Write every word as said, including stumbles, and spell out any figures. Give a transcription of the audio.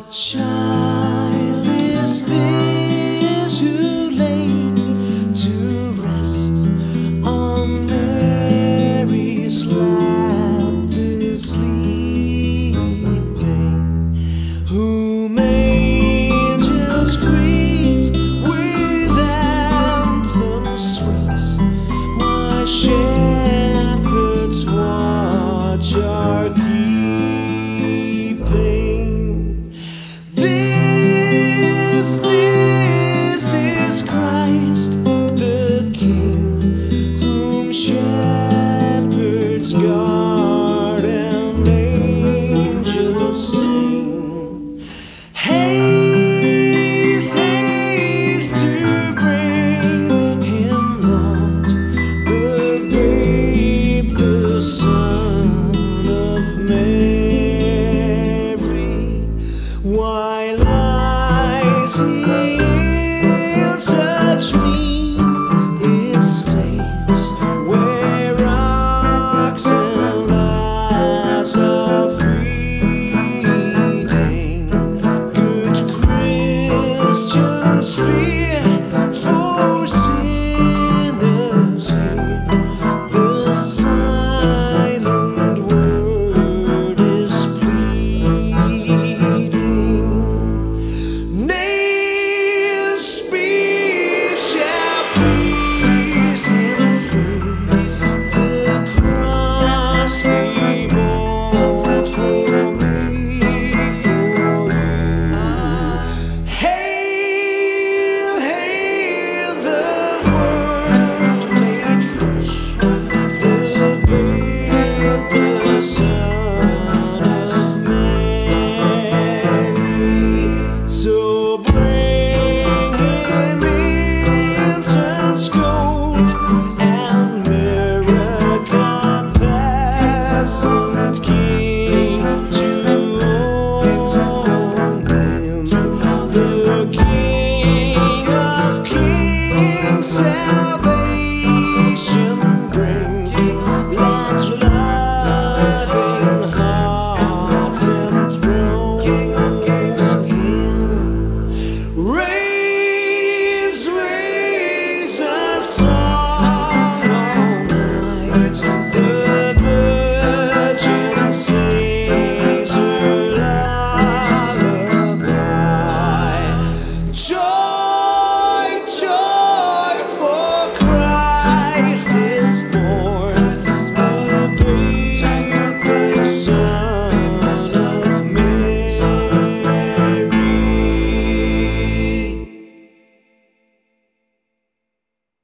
What child is this who laid to rest on Mary's lap is sleeping, whom angels greet with anthems sweet, while shepherds watch our keeping? This, this is Christ the King, whom shepherds guard and angels sing. Haste, haste to bring him, Lord, the babe, the Son of Mary. Why lies he